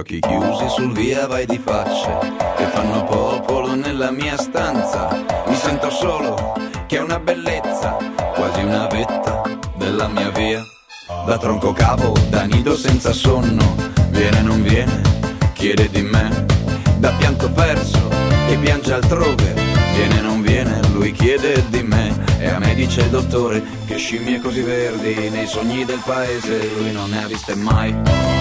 occhi chiusi sul via vai di facce che fanno popolo nella mia stanza. Mi sento solo, che è una bellezza, quasi una vetta della mia via. Da tronco cavo, da nido senza sonno, viene non viene, chiede di me. Da pianto perso, che piange altrove, viene non viene, lui chiede di me. E a me dice il dottore che scimmie così verdi nei sogni del paese lui non ne ha viste mai.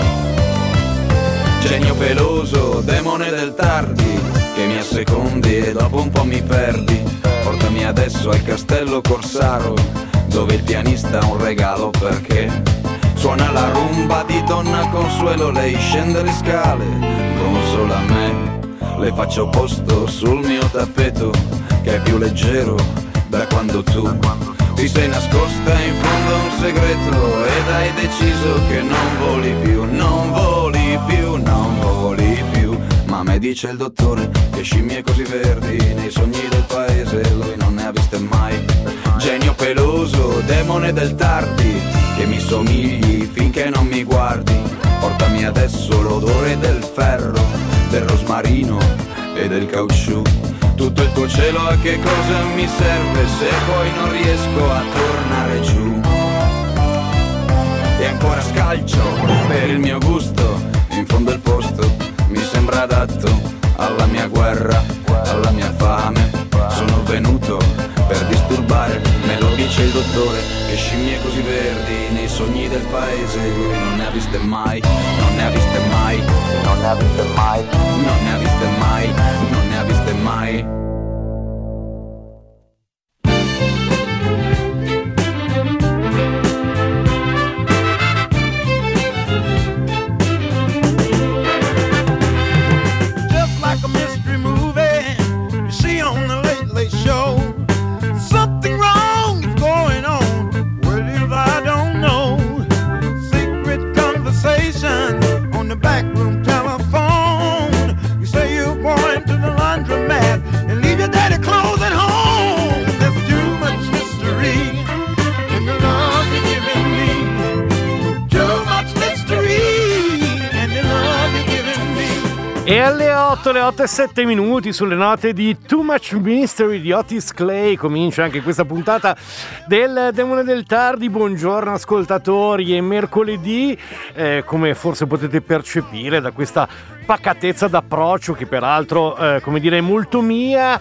Genio peloso, demone del tardi, che mi assecondi e dopo un po' mi perdi. Portami adesso al castello Corsaro, dove il pianista ha un regalo perché suona la rumba di Donna Consuelo. Lei scende le scale, consola me, le faccio posto sul mio tappeto che è più leggero da quando tu ti sei nascosta in fondo a un segreto ed hai deciso che non voli più, non voli più, non voli più. Ma a me dice il dottore che scimmie così verdi nei sogni del paese lui non ne ha viste mai. Genio peloso, demone del tardi, che mi somigli finché non mi guardi. Portami adesso l'odore del ferro, del rosmarino e del caucciù. Tutto il tuo cielo a che cosa mi serve se poi non riesco a tornare giù. E ancora scalcio per il mio gusto, in fondo il posto mi sembra adatto alla mia guerra, alla mia fame. Sono venuto per disturbare, me lo dice il dottore che scimmie così verdi nei sogni del paese lui non ne ha viste mai, non ne ha viste mai, non ne ha viste mai, non ne ha viste mai, non ne ha viste mai. E alle 8, le 8:07 sulle note di Too Much Mystery di Otis Clay comincia anche questa puntata del Demone del Tardi. Buongiorno ascoltatori, è mercoledì, come forse potete percepire da questa pacatezza d'approccio che peraltro come dire è molto mia,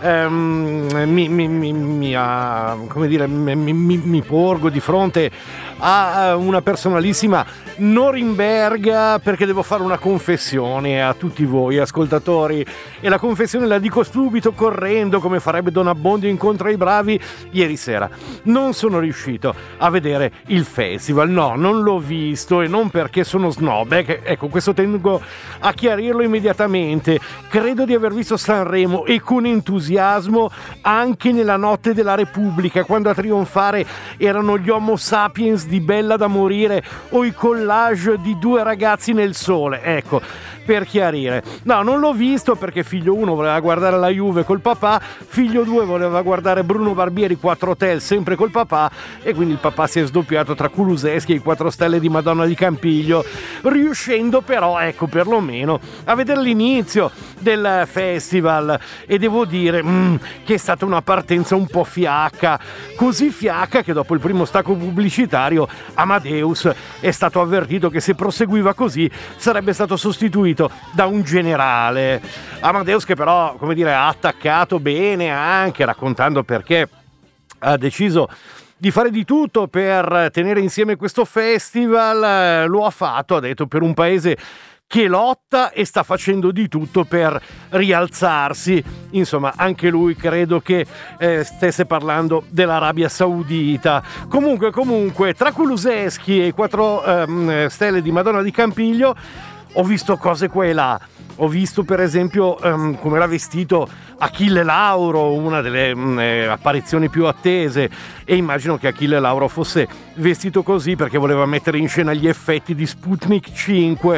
mi porgo di fronte a una personalissima Norimberga perché devo fare una confessione a tutti voi ascoltatori, e la confessione la dico subito correndo come farebbe Don Abbondio incontra i bravi. Ieri sera non sono riuscito a vedere il festival, no, non l'ho visto, e non perché sono snob, ecco, questo tengo a chiarirlo immediatamente. Credo di aver visto Sanremo, e con entusiasmo, anche nella notte della Repubblica, quando a trionfare erano gli Homo Sapiens di Bella da morire o i collage di due ragazzi nel sole, ecco, per chiarire. No, non l'ho visto perché figlio 1 voleva guardare la Juve col papà, figlio 2 voleva guardare Bruno Barbieri 4 Hotel sempre col papà, e quindi il papà si è sdoppiato tra Kulusevski e i 4 stelle di Madonna di Campiglio, riuscendo però, ecco, perlomeno a vedere l'inizio del festival. E devo dire che è stata una partenza un po' fiacca, così fiacca che dopo il primo stacco pubblicitario Amadeus è stato avvertito che se proseguiva così sarebbe stato sostituito da un generale. Amadeus che però, come dire, ha attaccato bene, anche raccontando perché ha deciso di fare di tutto per tenere insieme questo festival. Lo ha fatto, ha detto, per un paese che lotta e sta facendo di tutto per rialzarsi. Insomma, anche lui credo che stesse parlando dell'Arabia Saudita. Comunque, tra Kulusevski e i 4 stelle di Madonna di Campiglio ho visto cose qua e là. Ho visto per esempio come era vestito Achille Lauro, una delle apparizioni più attese, e immagino che Achille Lauro fosse vestito così perché voleva mettere in scena gli effetti di Sputnik 5,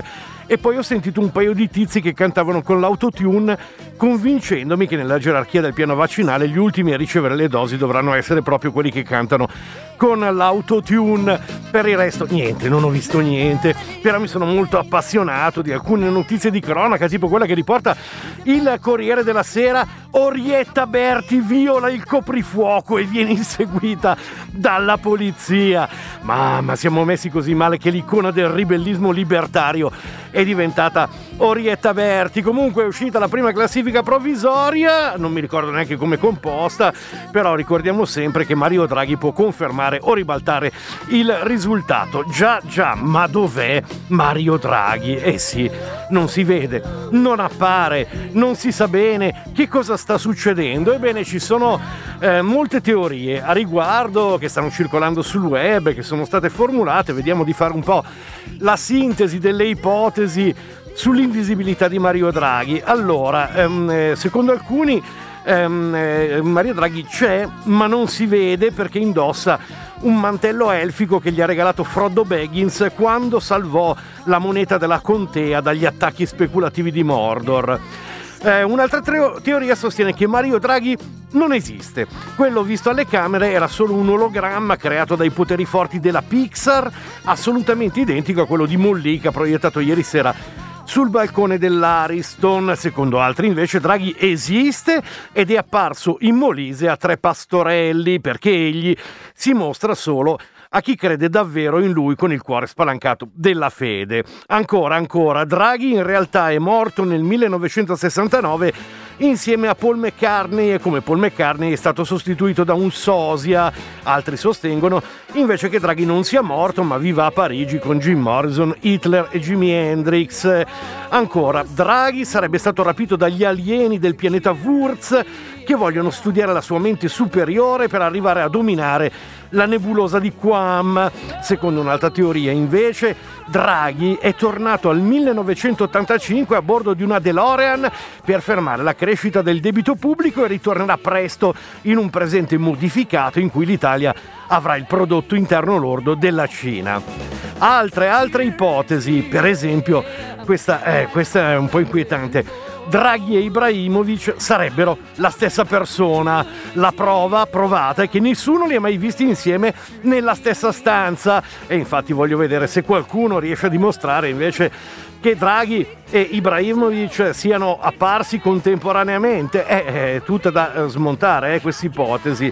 e poi ho sentito un paio di tizi che cantavano con l'autotune, convincendomi che nella gerarchia del piano vaccinale gli ultimi a ricevere le dosi dovranno essere proprio quelli che cantano con l'autotune. Per il resto niente, non ho visto niente, però mi sono molto appassionato di alcune notizie di cronaca, tipo quella che riporta il Corriere della Sera: Orietta Berti viola il coprifuoco e viene inseguita dalla polizia. Mamma, siamo messi così male che l'icona del ribellismo libertario è diventata Orietta Berti. Comunque è uscita la prima classifica provvisoria, non mi ricordo neanche come composta, però ricordiamo sempre che Mario Draghi può confermare o ribaltare il risultato. Già, ma dov'è Mario Draghi? Eh sì, non si vede, non appare, non si sa bene che cosa sta succedendo. Ebbene, ci sono molte teorie a riguardo che stanno circolando sul web, che sono state formulate. Vediamo di fare un po' la sintesi delle ipotesi sull'invisibilità di Mario Draghi. Allora, secondo alcuni Mario Draghi c'è, ma non si vede perché indossa un mantello elfico che gli ha regalato Frodo Baggins quando salvò la moneta della contea dagli attacchi speculativi di Mordor. Un'altra teoria sostiene che Mario Draghi non esiste. Quello visto alle camere era solo un ologramma creato dai poteri forti della Pixar, assolutamente identico a quello di Mollica proiettato ieri sera sul balcone dell'Ariston. Secondo altri invece Draghi esiste ed è apparso in Molise a Tre Pastorelli, perché egli si mostra solo a chi crede davvero in lui con il cuore spalancato della fede. Ancora, Draghi in realtà è morto nel 1969 insieme a Paul McCartney e come Paul McCartney è stato sostituito da un sosia. Altri sostengono invece che Draghi non sia morto ma viva a Parigi con Jim Morrison, Hitler e Jimi Hendrix. Ancora, Draghi sarebbe stato rapito dagli alieni del pianeta Wurz che vogliono studiare la sua mente superiore per arrivare a dominare la nebulosa di Quam. Secondo un'altra teoria, invece, Draghi è tornato al 1985 a bordo di una DeLorean per fermare la crescita del debito pubblico e ritornerà presto in un presente modificato in cui l'Italia avrà il prodotto interno lordo della Cina. Altre ipotesi, per esempio, questa è un po' inquietante. Draghi e Ibrahimovic sarebbero la stessa persona. La prova provata è che nessuno li ha mai visti insieme nella stessa stanza, e infatti voglio vedere se qualcuno riesce a dimostrare invece che Draghi e Ibrahimovic siano apparsi contemporaneamente. È tutta da smontare questa ipotesi.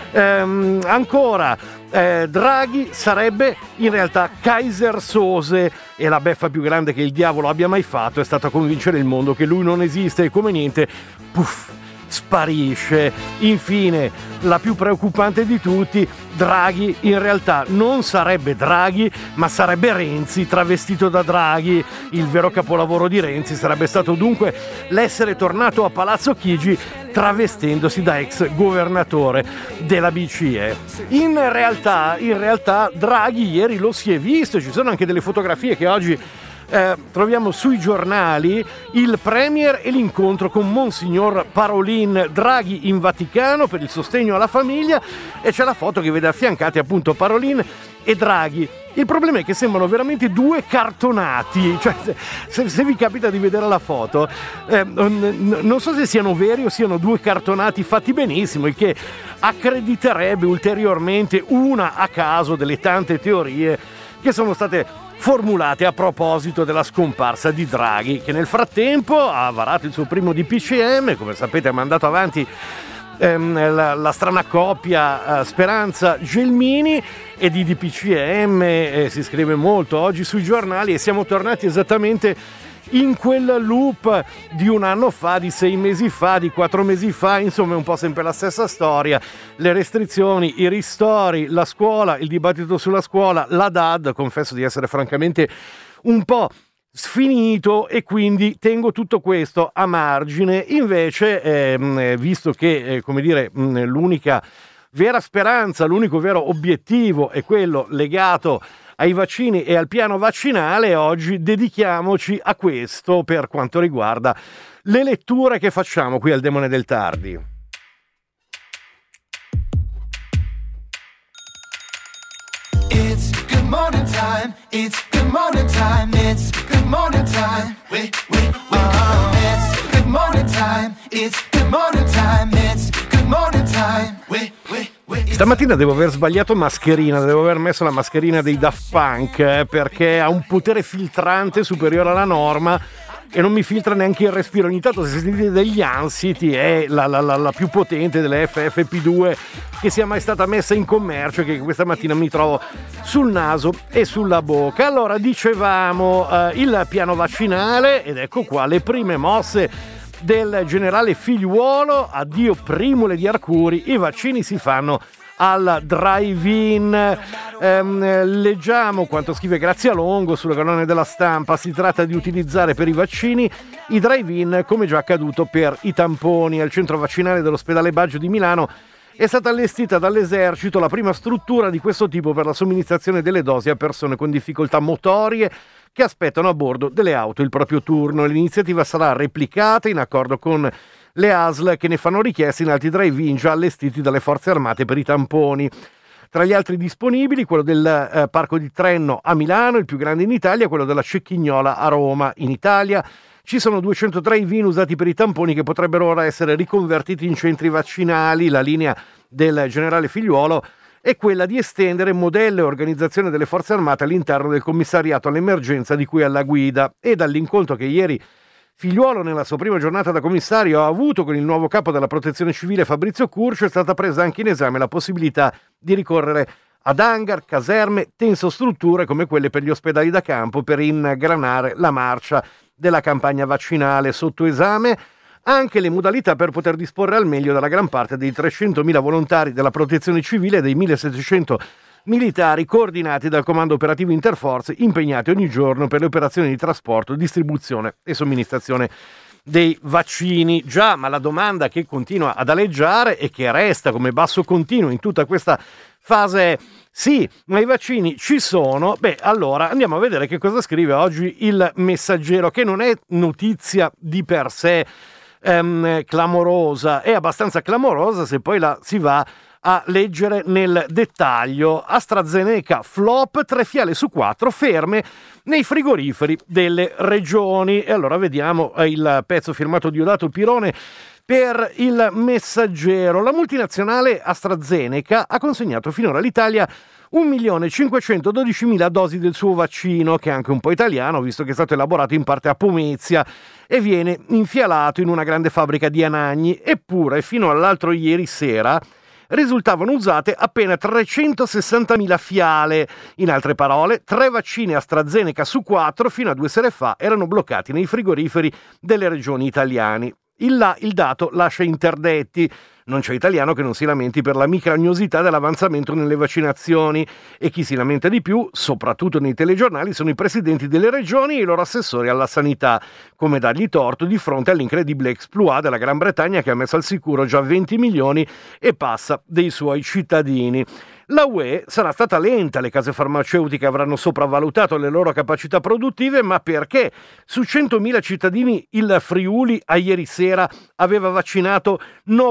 Ancora, Draghi sarebbe in realtà Kaiser Sose, e la beffa più grande che il diavolo abbia mai fatto è stata convincere il mondo che lui non esiste e come niente, puff, sparisce. Infine, la più preoccupante di tutti, Draghi in realtà non sarebbe Draghi, ma sarebbe Renzi travestito da Draghi. Il vero capolavoro di Renzi sarebbe stato dunque l'essere tornato a Palazzo Chigi travestendosi da ex governatore della BCE. In realtà Draghi ieri lo si è visto, ci sono anche delle fotografie che oggi troviamo sui giornali, il premier e l'incontro con Monsignor Parolin. Draghi in Vaticano per il sostegno alla famiglia, e c'è la foto che vede affiancati appunto Parolin e Draghi. Il problema è che sembrano veramente due cartonati, cioè se vi capita di vedere la foto, non so se siano veri o siano due cartonati fatti benissimo, il che accrediterebbe ulteriormente una a caso delle tante teorie che sono state formulate a proposito della scomparsa di Draghi, che nel frattempo ha varato il suo primo DPCM, come sapete ha mandato avanti la strana coppia Speranza-Gelmini, e di DPCM si scrive molto oggi sui giornali, e siamo tornati esattamente in quel loop di un anno fa, di 6 mesi fa, di 4 mesi fa. Insomma è un po' sempre la stessa storia: le restrizioni, i ristori, la scuola, il dibattito sulla scuola, la DAD. Confesso di essere francamente un po' sfinito e quindi tengo tutto questo a margine. Invece visto che l'unica vera speranza, l'unico vero obiettivo è quello legato ai vaccini e al piano vaccinale, oggi dedichiamoci a questo per quanto riguarda le letture che facciamo qui al Demone del Tardi. It's good morning time. time, it's good morning time, it's good morning time. Wake up, it's good morning time, it's good morning time, it's good morning time. Stamattina devo aver sbagliato mascherina, devo aver messo la mascherina dei Daft Punk perché ha un potere filtrante superiore alla norma e non mi filtra neanche il respiro. Ogni tanto se sentite degli ansiti è la più potente delle FFP2 che sia mai stata messa in commercio, che questa mattina mi trovo sul naso e sulla bocca. Allora, dicevamo il piano vaccinale, ed ecco qua le prime mosse del generale Figliuolo. Addio primule di Arcuri, i vaccini si fanno al drive-in. Leggiamo quanto scrive Grazia Longo sulle colonne della Stampa. Si tratta di utilizzare per i vaccini i drive-in come già accaduto per i tamponi. Al centro vaccinale dell'ospedale Baggio di Milano è stata allestita dall'esercito la prima struttura di questo tipo per la somministrazione delle dosi a persone con difficoltà motorie che aspettano a bordo delle auto il proprio turno. L'iniziativa sarà replicata in accordo con le ASL che ne fanno richiesta in altri drive-in già allestiti dalle forze armate per i tamponi. Tra gli altri disponibili quello del Parco di Trenno a Milano, il più grande in Italia, quello della Cecchignola a Roma. In Italia ci sono 200 drive-in usati per i tamponi che potrebbero ora essere riconvertiti in centri vaccinali. La linea del generale Figliuolo è quella di estendere modello e organizzazione delle forze armate all'interno del commissariato all'emergenza di cui è alla guida. E dall'incontro che ieri Figliuolo nella sua prima giornata da commissario ha avuto con il nuovo capo della protezione civile Fabrizio Curcio è stata presa anche in esame la possibilità di ricorrere ad hangar, caserme, tensostrutture come quelle per gli ospedali da campo per ingranare la marcia della campagna vaccinale. Sotto esame anche le modalità per poter disporre al meglio della gran parte dei 300.000 volontari della protezione civile e dei 1.700 militari coordinati dal Comando Operativo Interforze impegnati ogni giorno per le operazioni di trasporto, distribuzione e somministrazione dei vaccini. Già, ma la domanda che continua ad aleggiare e che resta come basso continuo in tutta questa fase: sì, ma i vaccini ci sono? Beh, allora andiamo a vedere che cosa scrive oggi il Messaggero, che non è notizia di per sé clamorosa, è abbastanza clamorosa se poi la si va a leggere nel dettaglio. AstraZeneca flop, 3 fiale su 4 ferme nei frigoriferi delle regioni. E allora vediamo il pezzo firmato Diodato Pirone per il Messaggero. La multinazionale AstraZeneca ha consegnato finora all'Italia 1.512.000 dosi del suo vaccino, che è anche un po' italiano, visto che è stato elaborato in parte a Pomezia e viene infialato in una grande fabbrica di Anagni. Eppure, fino all'altro ieri sera, risultavano usate appena 360.000 fiale. In altre parole, 3 vaccini AstraZeneca su 4 fino a 2 sere fa erano bloccati nei frigoriferi delle regioni italiane. Il dato lascia interdetti. Non c'è italiano che non si lamenti per la micragnosità dell'avanzamento nelle vaccinazioni, e chi si lamenta di più, soprattutto nei telegiornali, sono i presidenti delle regioni e i loro assessori alla sanità. Come dargli torto di fronte all'incredibile exploit della Gran Bretagna, che ha messo al sicuro già 20 milioni e passa dei suoi cittadini. La UE sarà stata lenta, le case farmaceutiche avranno sopravvalutato le loro capacità produttive, ma perché su 100.000 cittadini il Friuli a ieri sera aveva vaccinato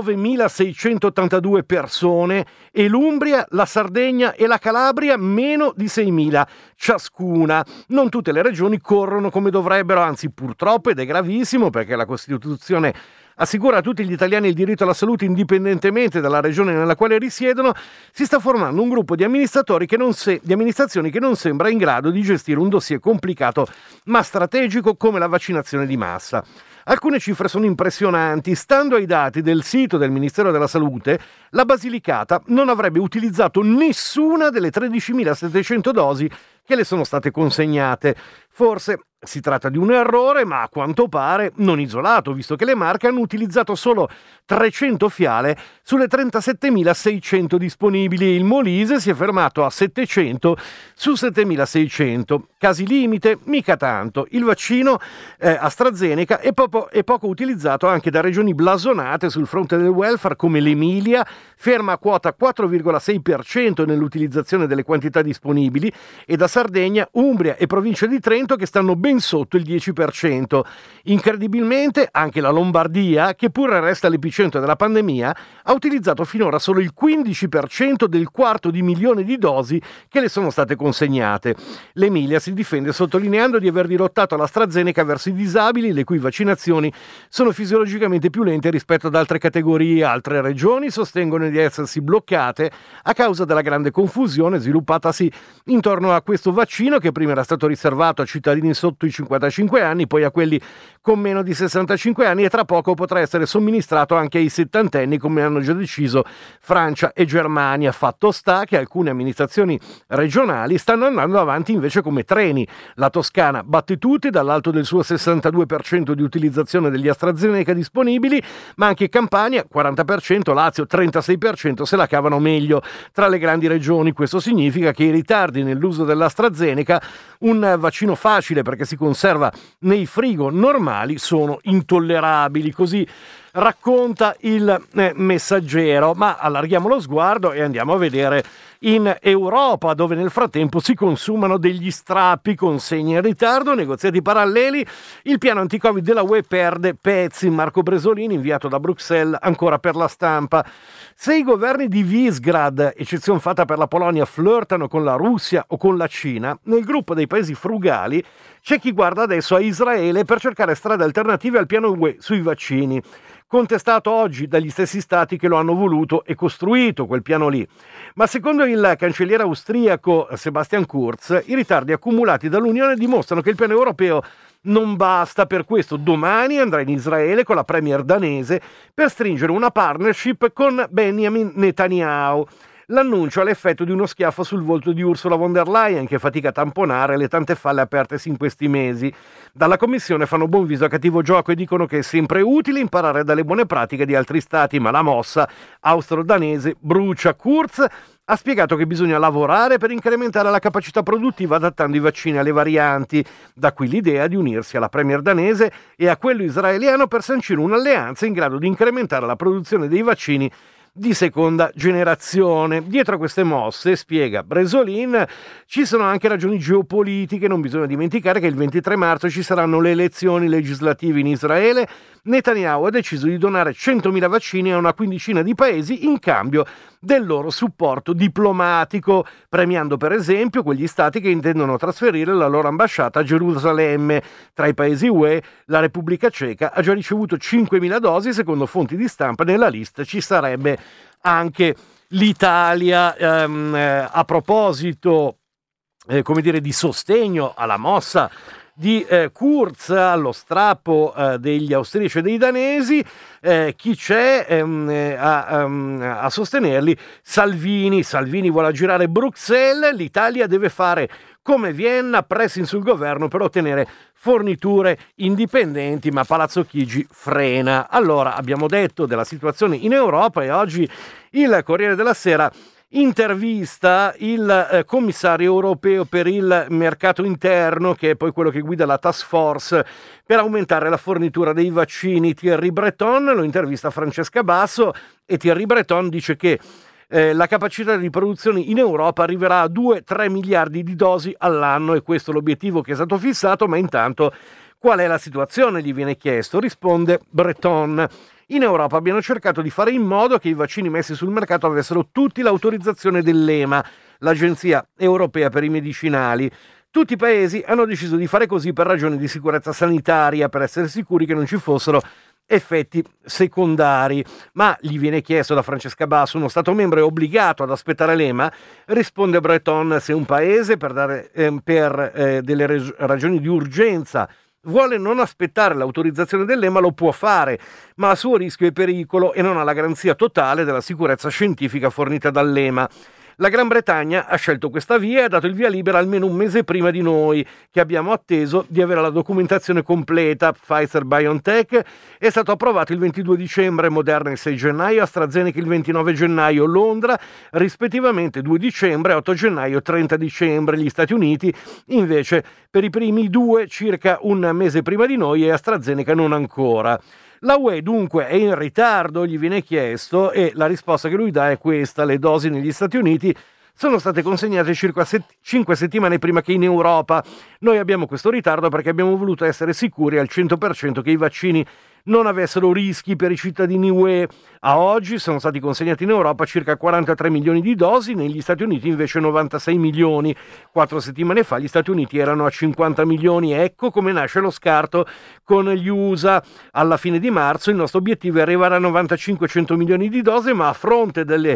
9.682 persone e l'Umbria, la Sardegna e la Calabria meno di 6.000 ciascuna. Non tutte le regioni corrono come dovrebbero, anzi purtroppo, ed è gravissimo perché la Costituzione assicura a tutti gli italiani il diritto alla salute indipendentemente dalla regione nella quale risiedono, si sta formando un gruppo di amministrazioni che non sembra in grado di gestire un dossier complicato ma strategico come la vaccinazione di massa. Alcune cifre sono impressionanti. Stando ai dati del sito del Ministero della Salute, la Basilicata non avrebbe utilizzato nessuna delle 13.700 dosi che le sono state consegnate. Forse si tratta di un errore, ma a quanto pare non isolato, visto che le Marche hanno utilizzato solo 300 fiale sulle 37.600 disponibili. Il Molise si è fermato a 700 su 7.600. Casi limite? Mica tanto. Il vaccino AstraZeneca è poco utilizzato anche da regioni blasonate sul fronte del welfare come l'Emilia, ferma a quota 4,6% nell'utilizzazione delle quantità disponibili, e da Sardegna, Umbria e provincia di Trento che stanno ben sotto il 10%. Incredibilmente anche la Lombardia, che pure resta l'epicentro della pandemia, ha utilizzato finora solo il 15% del 250.000 di dosi che le sono state consegnate. L'Emilia si difende sottolineando di aver dirottato l'AstraZeneca verso i disabili, le cui vaccinazioni sono fisiologicamente più lente rispetto ad altre categorie. Altre regioni sostengono di essersi bloccate a causa della grande confusione sviluppatasi intorno a questo vaccino, che prima era stato riservato a cittadini sotto i 55 anni, poi a quelli con meno di 65 anni e tra poco potrà essere somministrato anche ai settantenni, come hanno già deciso Francia e Germania. Fatto sta che alcune amministrazioni regionali stanno andando avanti invece come treni. La Toscana batte tutti dall'alto del suo 62% di utilizzazione degli AstraZeneca disponibili, ma anche Campania 40%, Lazio 36% se la cavano meglio tra le grandi regioni. Questo significa che i ritardi nell'uso dell'AstraZeneca, un vaccino facile perché si conserva nei frigo normali, sono intollerabili. Così racconta il Messaggero. Ma allarghiamo lo sguardo e andiamo a vedere in Europa, dove nel frattempo si consumano degli strappi, consegne in ritardo, negoziati paralleli. Il piano anti-Covid della UE perde pezzi. Marco Bresolini, inviato da Bruxelles ancora per La Stampa. Se i governi di Visegrad, eccezione fatta per la Polonia, flirtano con la Russia o con la Cina, nel gruppo dei paesi frugali c'è chi guarda adesso a Israele per cercare strade alternative al piano UE sui vaccini, contestato oggi dagli stessi stati che lo hanno voluto e costruito quel piano lì. Ma secondo il cancelliere austriaco Sebastian Kurz, i ritardi accumulati dall'Unione dimostrano che il piano europeo non basta. Per questo domani andrà in Israele con la premier danese per stringere una partnership con Benjamin Netanyahu. L'annuncio ha l'effetto di uno schiaffo sul volto di Ursula von der Leyen, che fatica a tamponare le tante falle apertesi in questi mesi. Dalla Commissione fanno buon viso a cattivo gioco e dicono che è sempre utile imparare dalle buone pratiche di altri stati, ma la mossa austro-danese brucia. Kurz ha spiegato che bisogna lavorare per incrementare la capacità produttiva adattando i vaccini alle varianti. Da qui l'idea di unirsi alla premier danese e a quello israeliano per sancire un'alleanza in grado di incrementare la produzione dei vaccini di seconda generazione. Dietro a queste mosse, spiega Bresolin, ci sono anche ragioni geopolitiche. Non bisogna dimenticare che il 23 marzo ci saranno le elezioni legislative in Israele. Netanyahu ha deciso di donare 100.000 vaccini a una quindicina di paesi in cambio del loro supporto diplomatico, premiando per esempio quegli stati che intendono trasferire la loro ambasciata a Gerusalemme. Tra i paesi UE, la Repubblica Ceca ha già ricevuto 5.000 dosi, secondo fonti di stampa. Nella lista ci sarebbe anche l'Italia. A proposito, di sostegno alla mossa di Kurz, allo strappo degli austriaci e dei danesi, chi c'è a sostenerli? Salvini vuole aggirare Bruxelles. L'Italia deve fare come Vienna, pressing sul governo per ottenere forniture indipendenti, ma Palazzo Chigi frena. Allora, abbiamo detto della situazione in Europa e oggi il Corriere della Sera intervista il commissario europeo per il mercato interno, che è poi quello che guida la task force per aumentare la fornitura dei vaccini, Thierry Breton. Lo intervista Francesca Basso e Thierry Breton dice che la capacità di produzione in Europa arriverà a 2-3 miliardi di dosi all'anno, e questo è l'obiettivo che è stato fissato. Ma intanto qual è la situazione, gli viene chiesto. Risponde Breton: in Europa abbiamo cercato di fare in modo che i vaccini messi sul mercato avessero tutti l'autorizzazione dell'EMA, l'Agenzia Europea per i Medicinali. Tutti i paesi hanno deciso di fare così per ragioni di sicurezza sanitaria, per essere sicuri che non ci fossero effetti secondari. Ma gli viene chiesto da Francesca Basso: uno Stato membro è obbligato ad aspettare l'EMA? Risponde Breton: se un paese per delle ragioni di urgenza vuole non aspettare l'autorizzazione dell'EMA, lo può fare, ma a suo rischio e pericolo, e non ha la garanzia totale della sicurezza scientifica fornita dall'EMA. La Gran Bretagna ha scelto questa via e ha dato il via libera almeno un mese prima di noi, che abbiamo atteso di avere la documentazione completa. Pfizer-BioNTech è stato approvato il 22 dicembre, Moderna il 6 gennaio, AstraZeneca il 29 gennaio, Londra rispettivamente 2 dicembre, 8 gennaio e 30 dicembre. Gli Stati Uniti invece per i primi due circa un mese prima di noi e AstraZeneca non ancora. La UE dunque è in ritardo, gli viene chiesto, e la risposta che lui dà è questa: le dosi negli Stati Uniti sono state consegnate circa 5 settimane prima che in Europa. Noi abbiamo questo ritardo perché abbiamo voluto essere sicuri al 100% che i vaccini non avessero rischi per i cittadini UE. A oggi sono stati consegnati in Europa circa 43 milioni di dosi, negli Stati Uniti invece 96 milioni. 4 settimane fa gli Stati Uniti erano a 50 milioni. Ecco come nasce lo scarto con gli USA. Alla fine di marzo il nostro obiettivo è arrivare a 95-100 milioni di dosi, ma a fronte delle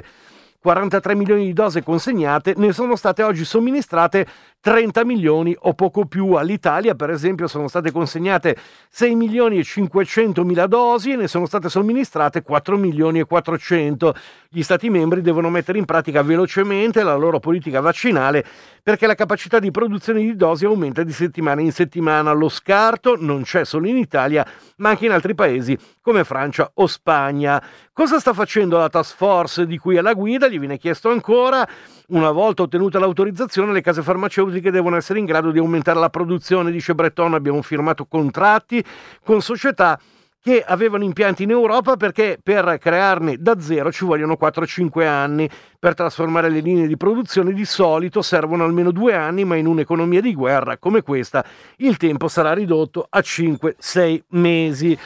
43 milioni di dosi consegnate ne sono state oggi somministrate 30 milioni o poco più. All'Italia, per esempio, sono state consegnate 6 milioni e 500 mila dosi e ne sono state somministrate 4 milioni e 400. Gli Stati membri devono mettere in pratica velocemente la loro politica vaccinale perché la capacità di produzione di dosi aumenta di settimana in settimana. Lo scarto non c'è solo in Italia, ma anche in altri paesi come Francia o Spagna. Cosa sta facendo la task force di cui è la guida? Gli viene chiesto ancora. Una volta ottenuta l'autorizzazione, le case farmaceutiche devono essere in grado di aumentare la produzione, dice Breton. Abbiamo firmato contratti con società che avevano impianti in Europa perché per crearne da zero ci vogliono 4-5 anni. Per trasformare le linee di produzione di solito servono almeno 2 anni, ma in un'economia di guerra come questa il tempo sarà ridotto a 5-6 mesi.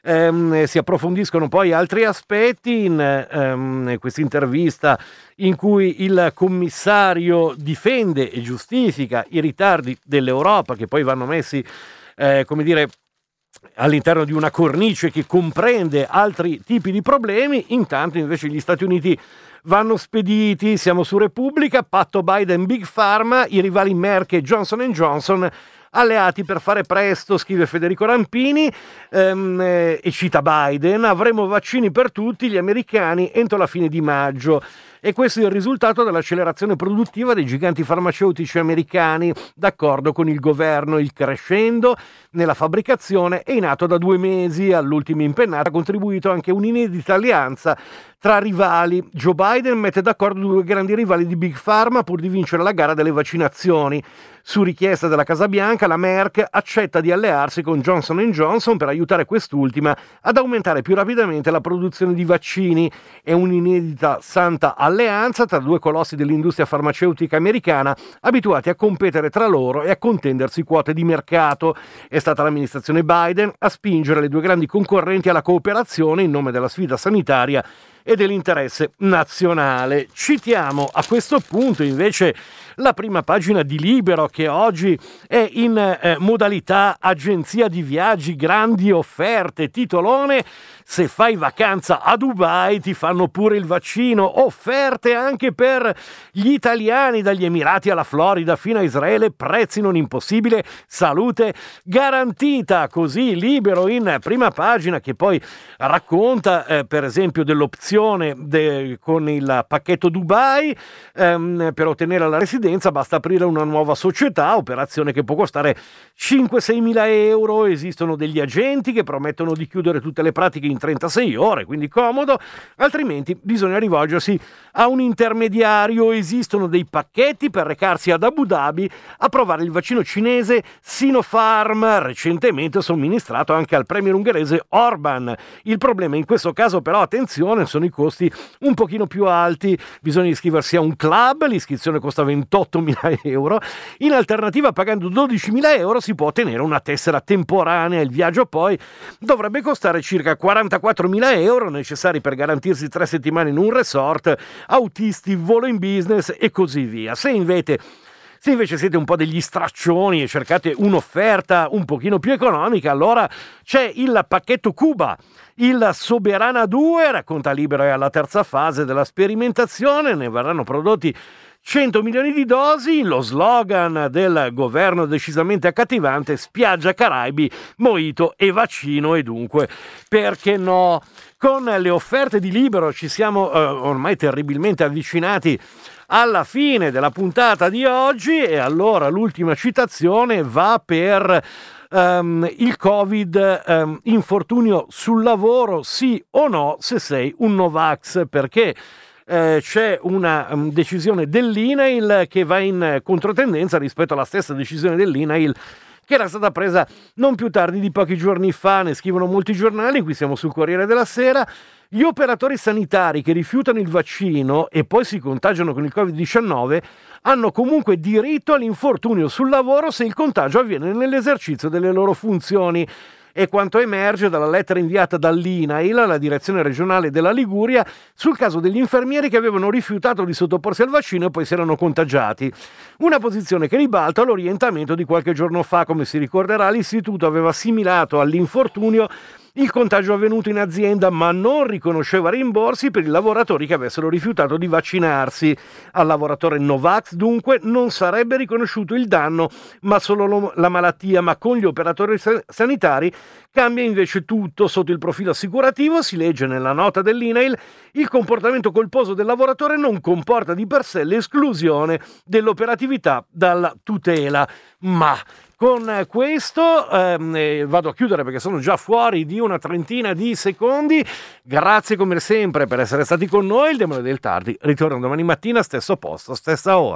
Si approfondiscono poi altri aspetti in questa intervista in cui il commissario difende e giustifica i ritardi dell'Europa, che poi vanno messi all'interno di una cornice che comprende altri tipi di problemi. Intanto invece gli Stati Uniti vanno spediti. Siamo su Repubblica, patto Biden-Big Pharma, i rivali Merck e Johnson & Johnson alleati per fare presto, scrive Federico Rampini, e cita Biden: avremo vaccini per tutti gli americani entro la fine di maggio. E questo è il risultato dell'accelerazione produttiva dei giganti farmaceutici americani. D'accordo con il governo, il crescendo nella fabbricazione è in atto da 2 mesi. All'ultima impennata ha contribuito anche un'inedita alleanza tra rivali. Joe Biden mette d'accordo 2 grandi rivali di Big Pharma pur di vincere la gara delle vaccinazioni. Su richiesta della Casa Bianca, la Merck accetta di allearsi con Johnson & Johnson per aiutare quest'ultima ad aumentare più rapidamente la produzione di vaccini. È un'inedita santa alleanza tra 2 colossi dell'industria farmaceutica americana abituati a competere tra loro e a contendersi quote di mercato. È stata l'amministrazione Biden a spingere le 2 grandi concorrenti alla cooperazione in nome della sfida sanitaria e dell'interesse nazionale. Citiamo a questo punto invece la prima pagina di Libero, che oggi è in modalità agenzia di viaggi, grandi offerte, titolone: se fai vacanza a Dubai ti fanno pure il vaccino, offerte anche per gli italiani dagli Emirati alla Florida fino a Israele, prezzi non impossibile, salute garantita. Così Libero in prima pagina, che poi racconta per esempio dell'opzione con il pacchetto Dubai. Per ottenere la residenza basta aprire una nuova società, operazione che può costare 5-6 mila euro. Esistono degli agenti che promettono di chiudere tutte le pratiche in 36 ore, quindi comodo, altrimenti bisogna rivolgersi a un intermediario. Esistono dei pacchetti per recarsi ad Abu Dhabi a provare il vaccino cinese Sinopharm, recentemente somministrato anche al premier ungherese Orban. Il problema in questo caso però, attenzione, sono i costi un pochino più alti. Bisogna iscriversi a un club, l'iscrizione costa 28.000 euro. In alternativa, pagando 12.000 euro si può ottenere una tessera temporanea. Il viaggio poi dovrebbe costare circa 44.000 euro, necessari per garantirsi 3 settimane in un resort, autisti, volo in business e così via. Se invece siete un po' degli straccioni e cercate un'offerta un pochino più economica, allora c'è il pacchetto Cuba. Il Soberana 2, racconta Libero, è alla terza fase della sperimentazione, ne verranno prodotti 100 milioni di dosi. Lo slogan del governo decisamente accattivante: spiaggia, Caraibi, mojito e vaccino. E dunque, perché no? Con le offerte di Libero ci siamo ormai terribilmente avvicinati alla fine della puntata di oggi, e allora l'ultima citazione va per il Covid, infortunio sul lavoro, sì o no se sei un Novax, perché c'è una decisione dell'INAIL che va in controtendenza rispetto alla stessa decisione dell'INAIL che era stata presa non più tardi di pochi giorni fa, ne scrivono molti giornali, qui siamo sul Corriere della Sera. Gli operatori sanitari che rifiutano il vaccino e poi si contagiano con il Covid-19 hanno comunque diritto all'infortunio sul lavoro se il contagio avviene nell'esercizio delle loro funzioni. È quanto emerge dalla lettera inviata dall'INAIL alla direzione regionale della Liguria sul caso degli infermieri che avevano rifiutato di sottoporsi al vaccino e poi si erano contagiati. Una posizione che ribalta l'orientamento di qualche giorno fa. Come si ricorderà, l'istituto aveva assimilato all'infortunio il contagio avvenuto in azienda, ma non riconosceva rimborsi per i lavoratori che avessero rifiutato di vaccinarsi. Al lavoratore Novax, dunque, non sarebbe riconosciuto il danno, ma solo la malattia. Ma con gli operatori sanitari cambia invece tutto. Sotto il profilo assicurativo, si legge nella nota dell'INAIL, il comportamento colposo del lavoratore non comporta di per sé l'esclusione dell'operatività dalla tutela. Ma con questo vado a chiudere perché sono già fuori di una trentina di secondi. Grazie come sempre per essere stati con noi. Il Demone del Tardi ritorna domani mattina, stesso posto, stessa ora.